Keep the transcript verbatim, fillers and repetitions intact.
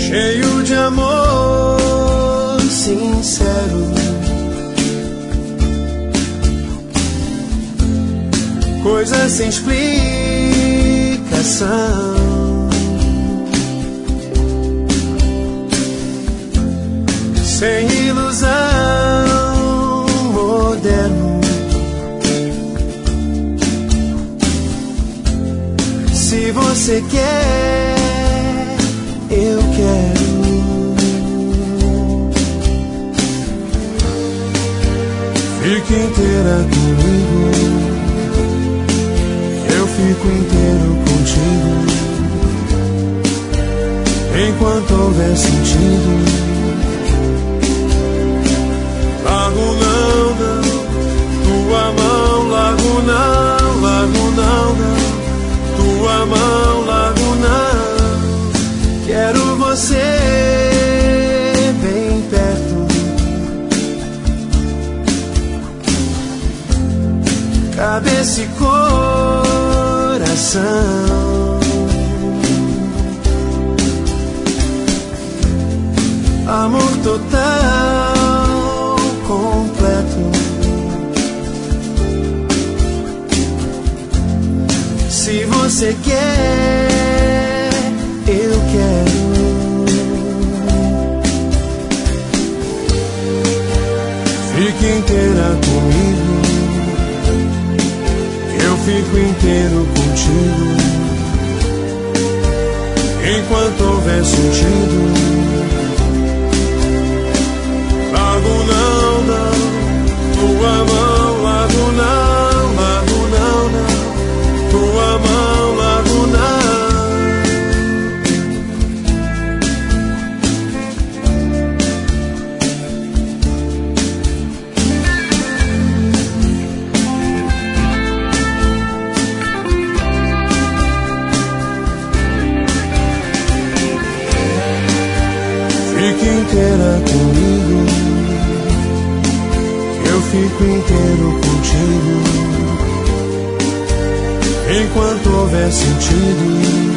cheio de amor sincero, coisas sem explicação, sem ilusão, moderno. Se você quer, eu quero. Fique inteira comigo, eu fico inteiro contigo. Enquanto houver sentido, largo não, não, tua mão, largo não, largo não, não, tua mão, largo não. Quero você bem perto, cabeça e coração, amor total, completo. Se você quer, eu quero. Fique inteira comigo, eu fico inteiro contigo. Enquanto houver sentido, largo não, não, tua mão, largo não, largo não, não, tua mão, largo não. Fique inteira comigo, eu fico inteiro contigo. Enquanto houver sentido,